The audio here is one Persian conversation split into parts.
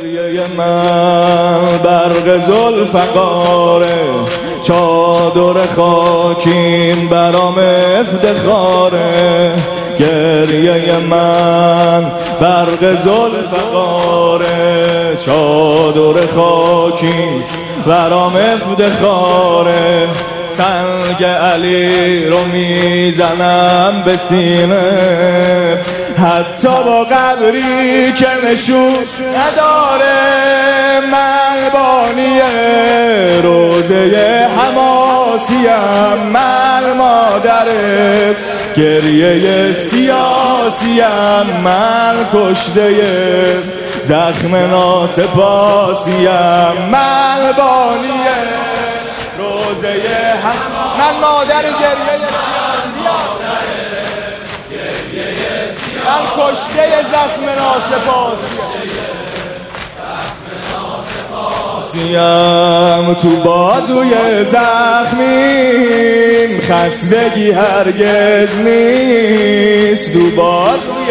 گریه من برق ذوالفقاره، چادر خاکین برام افتخاره. گریه من برق ذوالفقاره، چادر خاکین برام افتخاره. سنگ علی رو میزنم به سینه، حتی با قبری که نشون نداره. من بانی روزه حماسیم، من مادر گریه سیاسیم، من کشته زخم ناسپاسیم. من بانی روزه من مادر گریه سیاسیم، من کشته زخم ناسپاسیم. تو بازوی زخمیم خستگی هرگز نیست، تو بازوی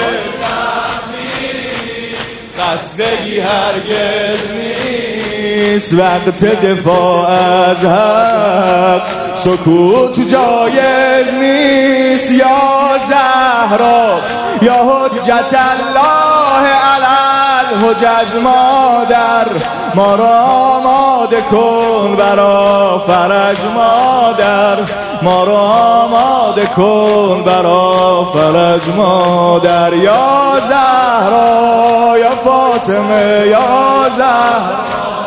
زخمیم خستگی هرگز نیست. وقت دفاع از حق سکوت جایز نیست. یا زهرا یا حجت الله علی الحجج مادر، ما را آماده کن برا فرج مادر، ما را آماده کن برا فرج مادر. یا زهرا یا فاطمه یا زهرا